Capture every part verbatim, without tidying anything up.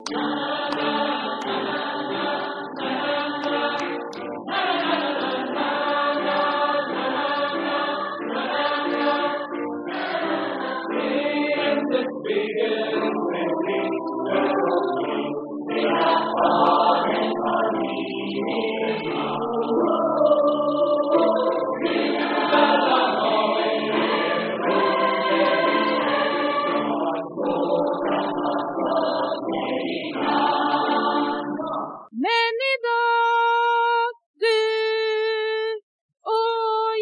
Men idag, du och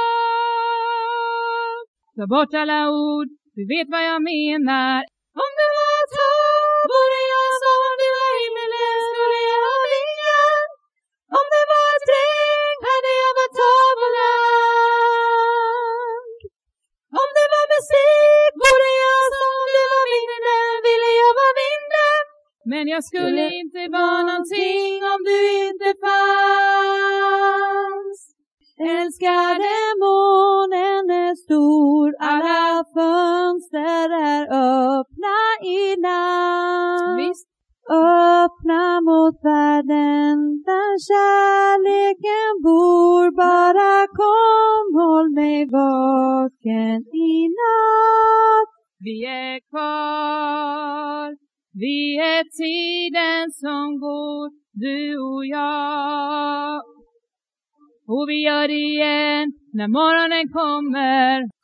jag. Ta bort alla ord, du vet vad jag menar. Om det var ett hav, vore jag som om det var himmelen, skulle jag ha vingar. Om det var ett regn, hade jag varit hav och land. Om det var musik, vore jag som om det var vinden, ville jag vara vinden. Men jag skulle inte vara någonting om du inte fanns. Älskade, månen är stor, alla fönster är öppna i natt. Visst. Öppna mot världen där kärleken bor. Bara kom, håll mig vaken i natt. Vi är kvar, vi är tiden som går, du och jag. Och vi gör det igen när morgonen kommer.